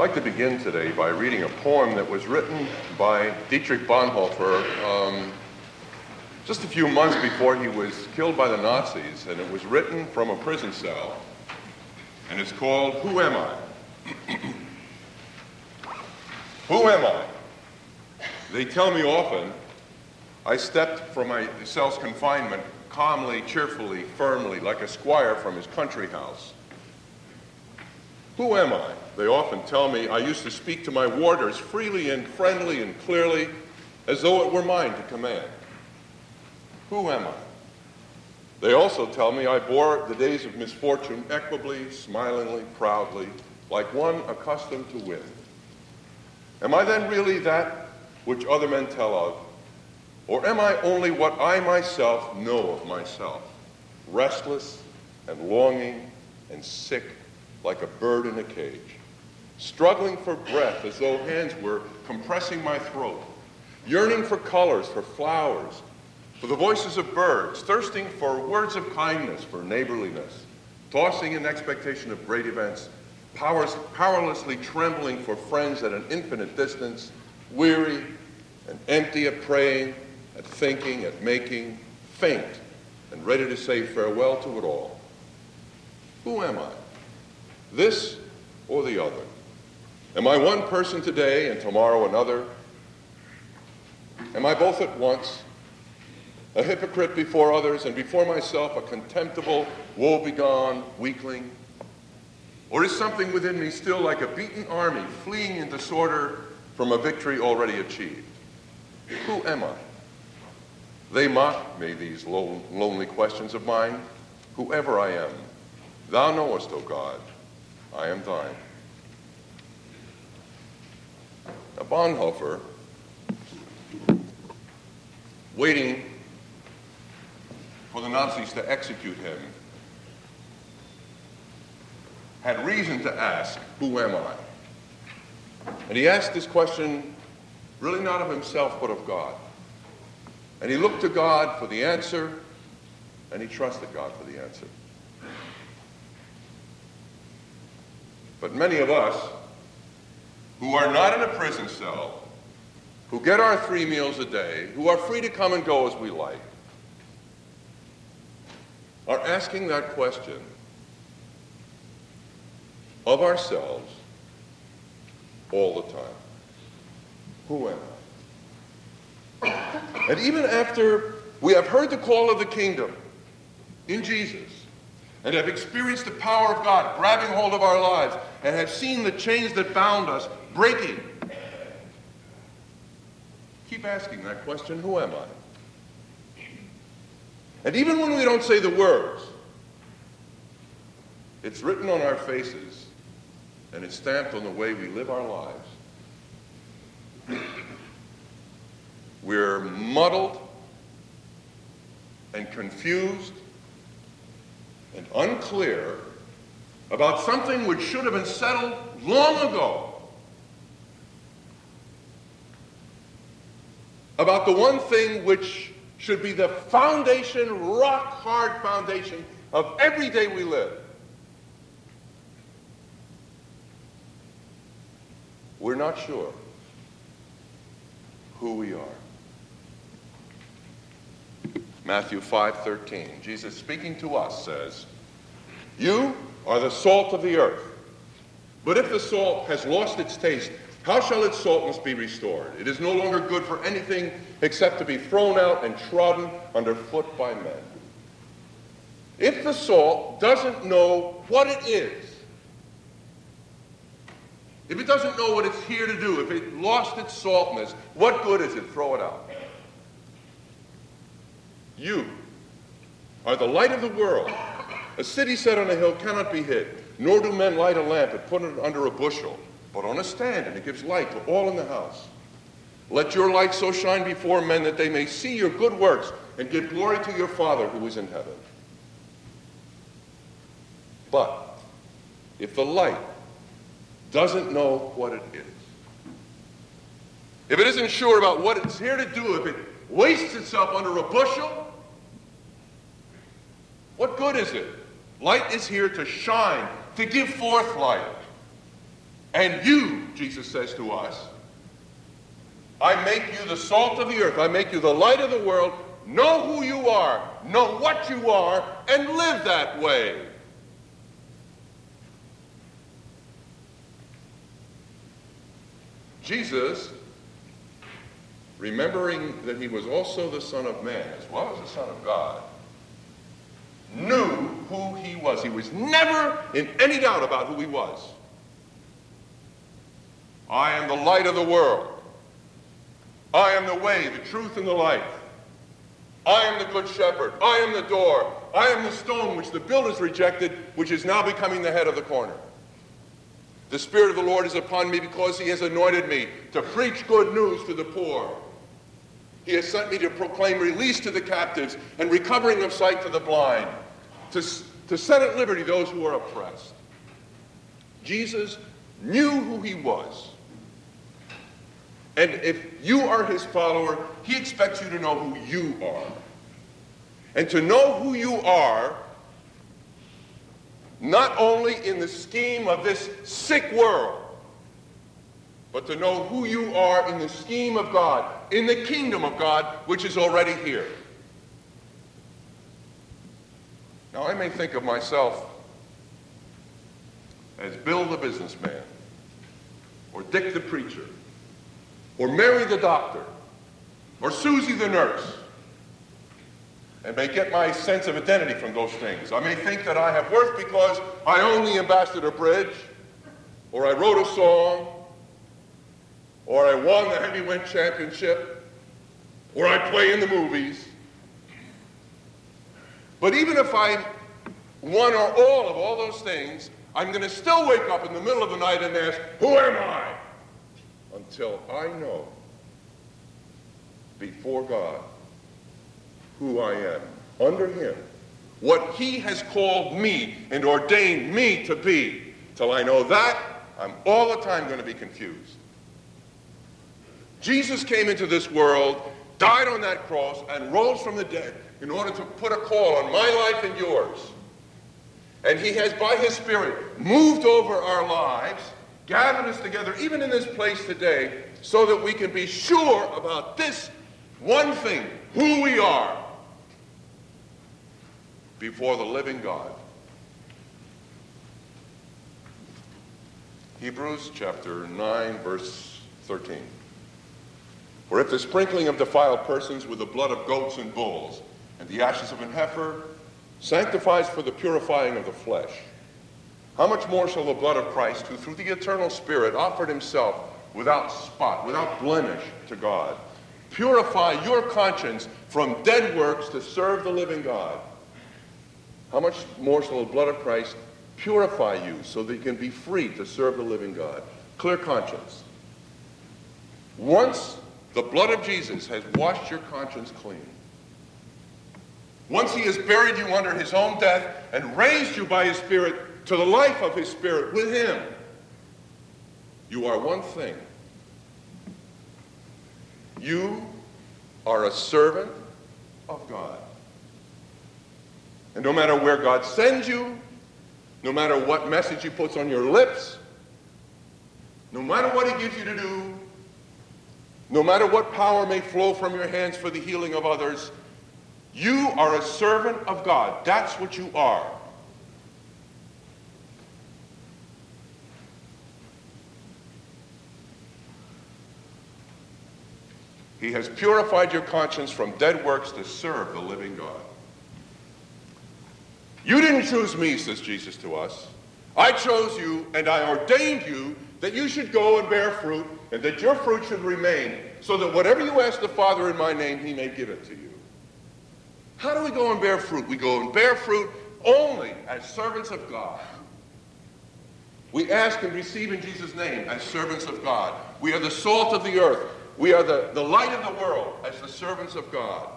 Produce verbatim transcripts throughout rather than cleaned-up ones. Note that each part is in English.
I'd like to begin today by reading a poem that was written by Dietrich Bonhoeffer um, just a few months before he was killed by the Nazis, and it was written from a prison cell, and it's called Who Am I? Who am I? They tell me often I stepped from my cell's confinement calmly, cheerfully, firmly, like a squire from his country house. Who am I? They often tell me I used to speak to my warders freely and friendly and clearly, as though it were mine to command. Who am I? They also tell me I bore the days of misfortune equably, smilingly, proudly, like one accustomed to win. Am I then really that which other men tell of, or am I only what I myself know of myself, restless and longing and sick, like a bird in a cage, struggling for breath as though hands were compressing my throat, yearning for colors, for flowers, for the voices of birds, thirsting for words of kindness, for neighborliness, tossing in expectation of great events, powers, powerlessly trembling for friends at an infinite distance, weary and empty at praying, at thinking, at making, faint, and ready to say farewell to it all. Who am I? This or the other? Am I one person today and tomorrow another? Am I both at once, a hypocrite before others and before myself, a contemptible, woe-begone weakling? Or is something within me still like a beaten army fleeing in disorder from a victory already achieved? Who am I? They mock me, these lo- lonely questions of mine. Whoever I am, thou knowest, O God, I am thine. Now, Bonhoeffer, waiting for the Nazis to execute him, had reason to ask, who am I? And he asked this question really not of himself, but of God. And he looked to God for the answer, and he trusted God for the answer. But many of us who are not in a prison cell, who get our three meals a day, who are free to come and go as we like, are asking that question of ourselves all the time. Who am I? And even after we have heard the call of the kingdom in Jesus, and have experienced the power of God grabbing hold of our lives, and have seen the chains that bound us breaking, keep asking that question, who am I? And even when we don't say the words, it's written on our faces, and it's stamped on the way we live our lives. We're muddled and confused and unclear about something which should have been settled long ago. About the one thing which should be the foundation, rock-hard foundation of every day we live. We're not sure who we are. Matthew five thirteen, Jesus speaking to us says, "You are the salt of the earth. But if the salt has lost its taste, how shall its saltness be restored? It is no longer good for anything except to be thrown out and trodden underfoot by men." If the salt doesn't know what it is, if it doesn't know what it's here to do, if it lost its saltness, what good is it? Throw it out. You are the light of the world. A city set on a hill cannot be hid, nor do men light a lamp and put it under a bushel, but on a stand, and it gives light to all in the house. Let your light so shine before men that they may see your good works and give glory to your Father who is in heaven. But if the light doesn't know what it is, if it isn't sure about what it's here to do, if it wastes itself under a bushel, what good is it? Light is here to shine, to give forth light. And you, Jesus says to us, I make you the salt of the earth. I make you the light of the world. Know who you are. Know what you are, and live that way. Jesus, remembering that he was also the Son of Man as well as the Son of God, knew who he was. He was never in any doubt about who he was. I am the light of the world. I am the way, the truth, and the life. I am the good shepherd. I am the door. I am the stone which the builders rejected, which is now becoming the head of the corner. The Spirit of the Lord is upon me because he has anointed me to preach good news to the poor. He has sent me to proclaim release to the captives and recovering of sight to the blind, to, to set at liberty those who are oppressed. Jesus knew who he was. And if you are his follower, he expects you to know who you are. And to know who you are, not only in the scheme of this sick world, but to know who you are in the scheme of God, in the kingdom of God, which is already here. Now, I may think of myself as Bill the businessman, or Dick the preacher, or Mary the doctor, or Susie the nurse, and may get my sense of identity from those things. I may think that I have worth because I own the Ambassador Bridge, or I wrote a song, or I won the heavyweight championship, or I play in the movies. But even if I won or all of all those things, I'm going to still wake up in the middle of the night and ask, who am I? Until I know before God who I am, under him, what he has called me and ordained me to be. Till I know that, I'm all the time going to be confused. Jesus came into this world, died on that cross, and rose from the dead in order to put a call on my life and yours. And he has, by his Spirit, moved over our lives, gathered us together, even in this place today, so that we can be sure about this one thing, who we are before the living God. Hebrews chapter nine, verse thirteen. For if the sprinkling of defiled persons with the blood of goats and bulls and the ashes of an heifer sanctifies for the purifying of the flesh, how much more shall the blood of Christ, who through the eternal Spirit offered himself without spot, without blemish to God, purify your conscience from dead works to serve the living God? How much more shall the blood of Christ purify you so that you can be free to serve the living God? Clear conscience. Once the blood of Jesus has washed your conscience clean, once he has buried you under his own death and raised you by his Spirit to the life of his Spirit with him, you are one thing. You are a servant of God. And no matter where God sends you, no matter what message he puts on your lips, no matter what he gives you to do, no matter what power may flow from your hands for the healing of others, you are a servant of God. That's what you are. He has purified your conscience from dead works to serve the living God. You didn't choose me, says Jesus to us. I chose you, and I ordained you that you should go and bear fruit, and that your fruit should remain, so that whatever you ask the Father in my name, he may give it to you. How do we go and bear fruit? We go and bear fruit only as servants of God. We ask and receive in Jesus' name as servants of God. We are the salt of the earth. We are the, the light of the world as the servants of God.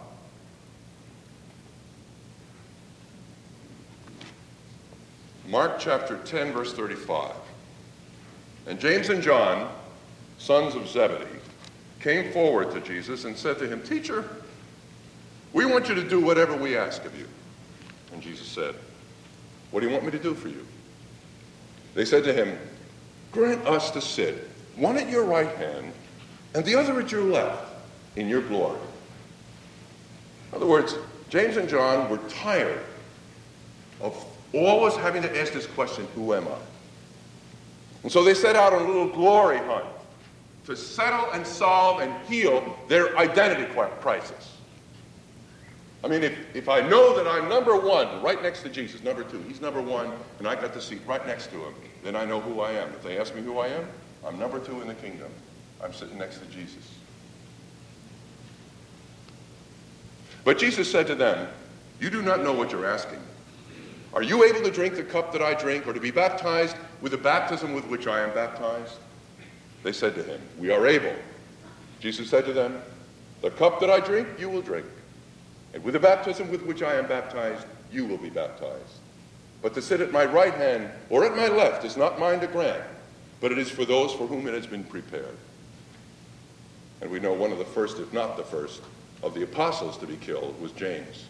Mark chapter ten, verse thirty-five. And James and John, sons of Zebedee, came forward to Jesus and said to him, Teacher, we want you to do whatever we ask of you. And Jesus said, what do you want me to do for you? They said to him, grant us to sit, one at your right hand and the other at your left, in your glory. In other words, James and John were tired of always having to ask this question, who am I? And so they set out on a little glory hunt to settle and solve and heal their identity crisis. I mean, if, if I know that I'm number one, right next to Jesus, number two, he's number one, and I got the seat right next to him, then I know who I am. If they ask me who I am, I'm number two in the kingdom. I'm sitting next to Jesus. But Jesus said to them, you do not know what you're asking. Are you able to drink the cup that I drink, or to be baptized with the baptism with which I am baptized? They said to him, we are able. Jesus said to them, the cup that I drink, you will drink. And with the baptism with which I am baptized, you will be baptized. But to sit at my right hand or at my left is not mine to grant, but it is for those for whom it has been prepared. And we know one of the first, if not the first, of the apostles to be killed was James.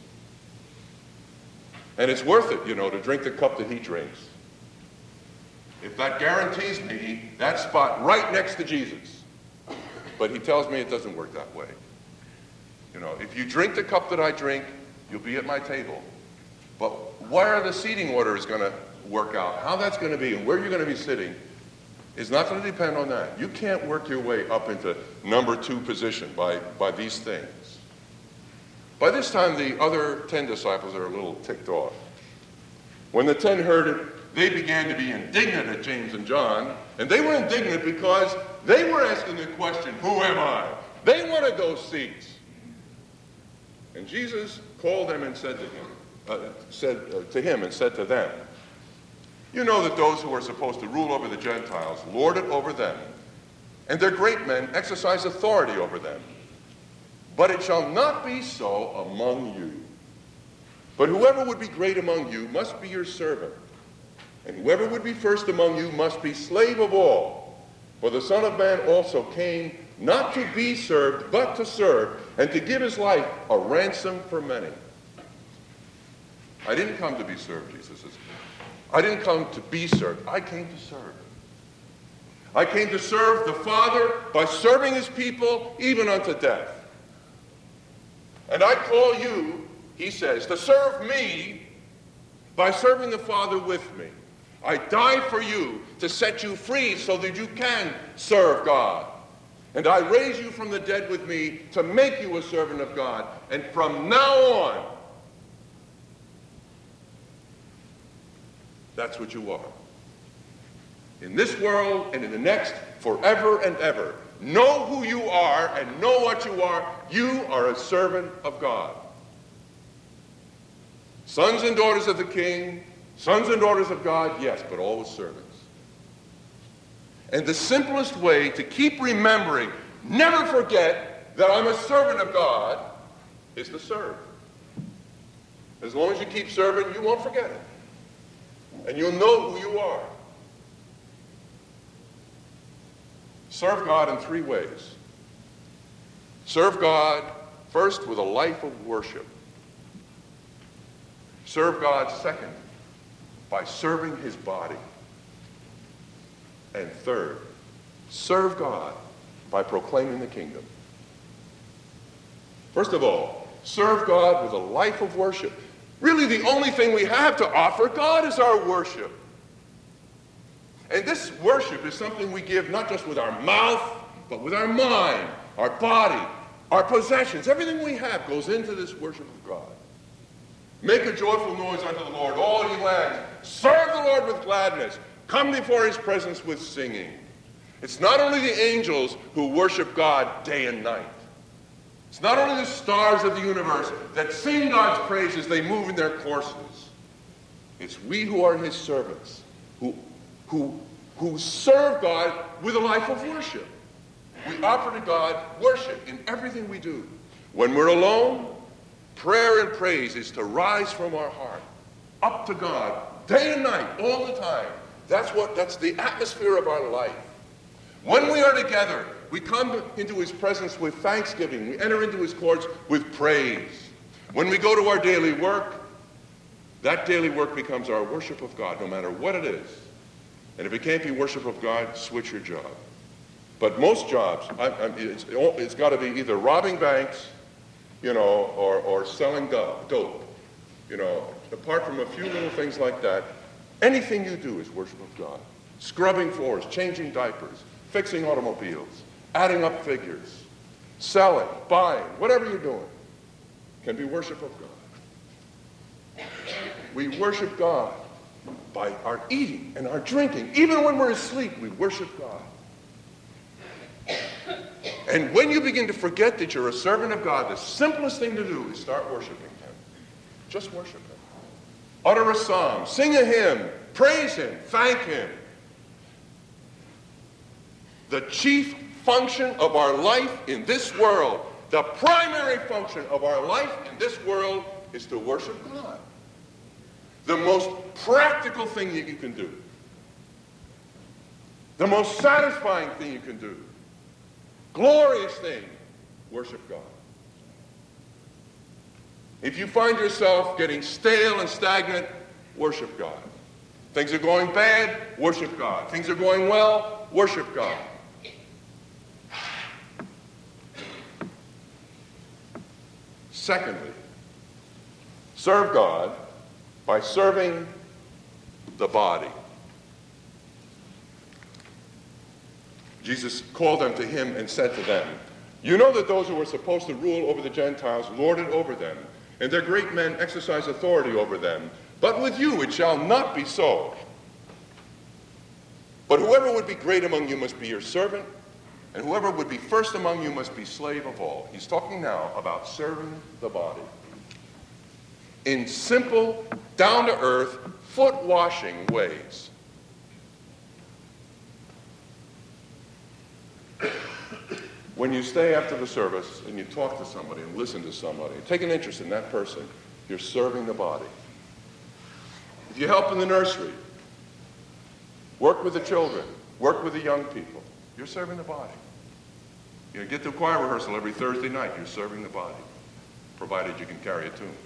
And it's worth it, you know, to drink the cup that he drinks. If that guarantees me that spot right next to Jesus. But he tells me it doesn't work that way. You know, if you drink the cup that I drink, you'll be at my table. But where the seating order is going to work out, how that's going to be, and where you're going to be sitting, is not going to depend on that. You can't work your way up into number two position by, by these things. By this time, the other ten disciples are a little ticked off. When the ten heard it, they began to be indignant at James and John, and they were indignant because they were asking the question, who am I? They wanted those seats. And Jesus called them and said to him, uh, said uh, to him and said to them, you know that those who are supposed to rule over the Gentiles lord it over them, and their great men exercise authority over them. But it shall not be so among you. But whoever would be great among you must be your servant, and whoever would be first among you must be slave of all. For the Son of Man also came not to be served, but to serve, and to give his life a ransom for many. I didn't come to be served, Jesus says. I didn't come to be served. I came to serve. I came to serve the Father by serving his people even unto death. And I call you, he says, to serve me by serving the Father with me. I died for you to set you free so that you can serve God. And I raise you from the dead with me to make you a servant of God. And from now on, that's what you are. In this world and in the next, forever and ever. Know who you are and know what you are. You are a servant of God. Sons and daughters of the King, sons and daughters of God, yes, but always servants. And the simplest way to keep remembering, never forget that I'm a servant of God, is to serve. As long as you keep serving, you won't forget it. And you'll know who you are. Serve God in three ways. Serve God first with a life of worship. Serve God second by serving his body. And third, serve God by proclaiming the kingdom. First of all, serve God with a life of worship. Really, the only thing we have to offer God is our worship. And this worship is something we give not just with our mouth, but with our mind, our body, our possessions. Everything we have goes into this worship of God. Make a joyful noise unto the Lord, all ye lands. Serve the Lord with gladness. Come before his presence with singing. It's not only the angels who worship God day and night. It's not only the stars of the universe that sing God's praise as they move in their courses. It's we who are his servants, who, who, who serve God with a life of worship. We offer to God worship in everything we do. When we're alone, prayer and praise is to rise from our heart up to God day and night, all the time. That's what, that's the atmosphere of our life. When we are together, we come into his presence with thanksgiving. We enter into his courts with praise. When we go to our daily work, that daily work becomes our worship of God, no matter what it is. And if it can't be worship of God, switch your job. But most jobs, I, I, it's, it's got to be either robbing banks, you know, or, or selling dope. You know, apart from a few little things like that, anything you do is worship of God. Scrubbing floors, changing diapers, fixing automobiles, adding up figures, selling, buying, whatever you're doing can be worship of God. We worship God by our eating and our drinking. Even when we're asleep, we worship God. And when you begin to forget that you're a servant of God, the simplest thing to do is start worshiping Him. Just worship Him. Utter a psalm, sing a hymn, praise Him, thank Him. The chief function of our life in this world, the primary function of our life in this world is to worship God. The most practical thing that you can do. The most satisfying thing you can do. Glorious thing, worship God. If you find yourself getting stale and stagnant, worship God. Things are going bad, worship God. Things are going well, worship God. Secondly, serve God by serving the body. Jesus called them to Him and said to them, "You know that those who are supposed to rule over the Gentiles lord it over them, and their great men exercise authority over them. But with you it shall not be so. But whoever would be great among you must be your servant, and whoever would be first among you must be slave of all." He's talking now about serving the body. In simple, down-to-earth, foot-washing ways. When you stay after the service and you talk to somebody and listen to somebody, take an interest in that person, you're serving the body. If you help in the nursery, work with the children, work with the young people, you're serving the body. You get to choir rehearsal every Thursday night, you're serving the body, provided you can carry a tune.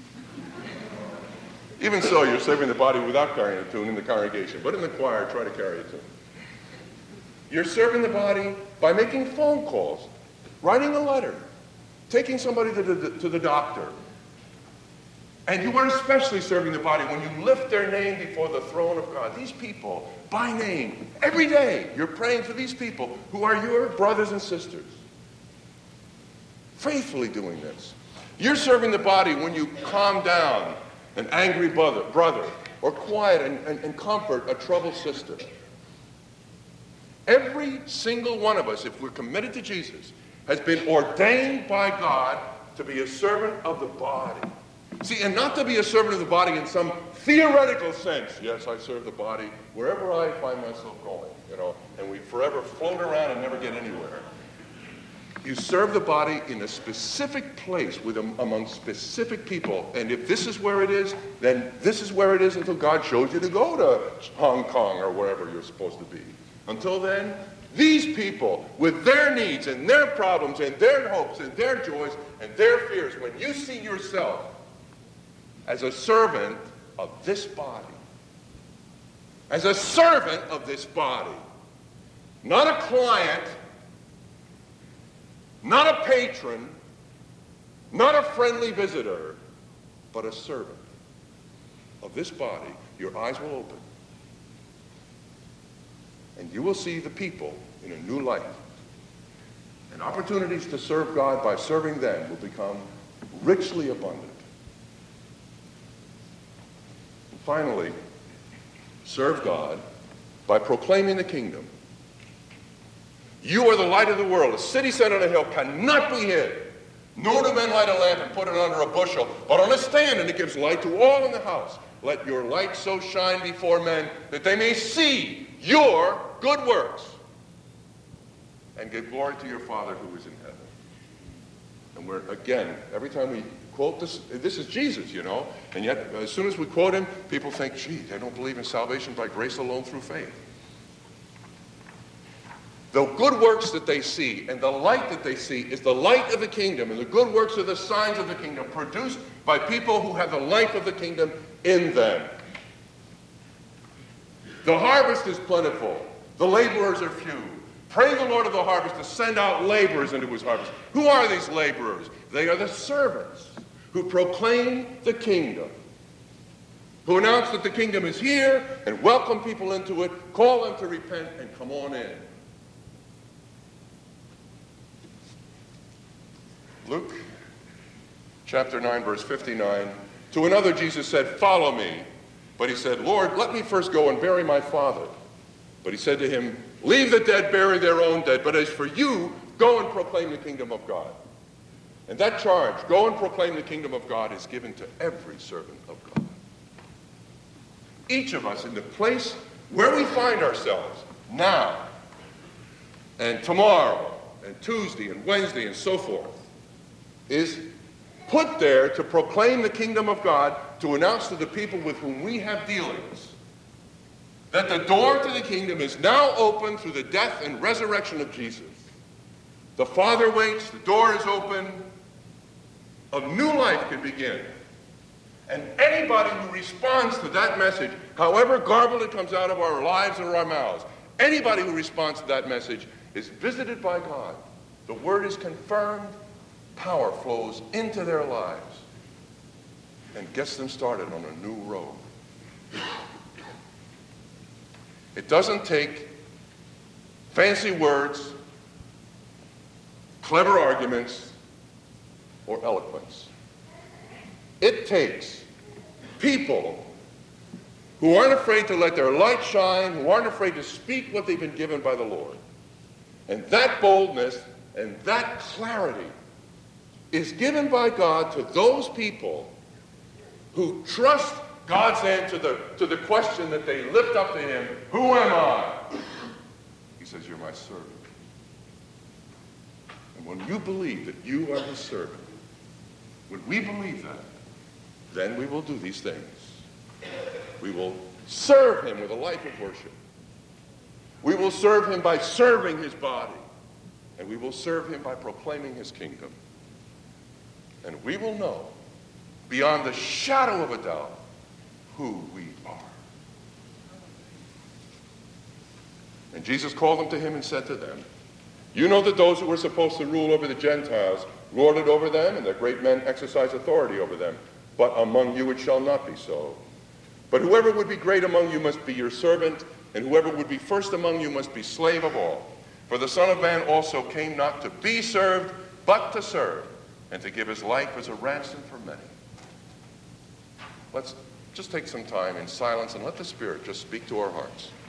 Even so, you're serving the body without carrying a tune in the congregation, but in the choir, try to carry a tune. You're serving the body by making phone calls, writing a letter, taking somebody to the, to the doctor. And you are especially serving the body when you lift their name before the throne of God. These people, by name, every day, you're praying for these people who are your brothers and sisters. Faithfully doing this. You're serving the body when you calm down an angry brother, brother or quiet and, and, and comfort a troubled sister. Every single one of us, if we're committed to Jesus, has been ordained by God to be a servant of the body. See, and not to be a servant of the body in some theoretical sense. Yes, I serve the body wherever I find myself going, you know, and we forever float around and never get anywhere. You serve the body in a specific place with among specific people, and if this is where it is, then this is where it is until God shows you to go to Hong Kong or wherever you're supposed to be. Until then, these people with their needs and their problems and their hopes and their joys and their fears, when you see yourself as a servant of this body, as a servant of this body, not a client, not a patron, not a friendly visitor, but a servant of this body, your eyes will open. And you will see the people in a new light. And opportunities to serve God by serving them will become richly abundant. And finally, serve God by proclaiming the kingdom. You are the light of the world. A city set on a hill cannot be hid. Nor do men light a lamp and put it under a bushel, but on a stand, and it gives light to all in the house. Let your light so shine before men that they may see your good works and give glory to your Father who is in heaven. And we're, again, every time we quote this, this is Jesus, you know, and yet as soon as we quote him, people think, gee, they don't believe in salvation by grace alone through faith. The good works that they see and the light that they see is the light of the kingdom, and the good works are the signs of the kingdom produced by people who have the life of the kingdom in them. The harvest is plentiful. The laborers are few. Pray the Lord of the harvest to send out laborers into his harvest. Who are these laborers? They are the servants who proclaim the kingdom, who announce that the kingdom is here and welcome people into it, call them to repent and come on in. Luke chapter nine, verse fifty-nine, to another Jesus said, "Follow me." But he said, "Lord, let me first go and bury my father." But he said to him, "Leave the dead bury their own dead, but as for you, go and proclaim the kingdom of God." And that charge, go and proclaim the kingdom of God, is given to every servant of God. Each of us in the place where we find ourselves now and tomorrow and Tuesday and Wednesday and so forth is put there to proclaim the kingdom of God, to announce to the people with whom we have dealings that the door to the kingdom is now open through the death and resurrection of Jesus. The Father waits, the door is open, a new life can begin. And anybody who responds to that message, however garbled it comes out of our lives or our mouths, anybody who responds to that message is visited by God. The word is confirmed, power flows into their lives and gets them started on a new road. It doesn't take fancy words, clever arguments, or eloquence. It takes people who aren't afraid to let their light shine, who aren't afraid to speak what they've been given by the Lord. And that boldness and that clarity is given by God to those people who trust God's answer to the, to the question that they lift up to him, "Who am I?" He says, "You're my servant." And when you believe that you are his servant, when we believe that, then we will do these things. We will serve him with a life of worship. We will serve him by serving his body. And we will serve him by proclaiming his kingdom. And we will know, beyond the shadow of a doubt, who we are. And Jesus called them to him and said to them, "You know that those who were supposed to rule over the Gentiles lord it over them, and that great men exercise authority over them. But among you it shall not be so. But whoever would be great among you must be your servant, and whoever would be first among you must be slave of all. For the Son of Man also came not to be served, but to serve, and to give his life as a ransom for many." Let's just take some time in silence and let the Spirit just speak to our hearts.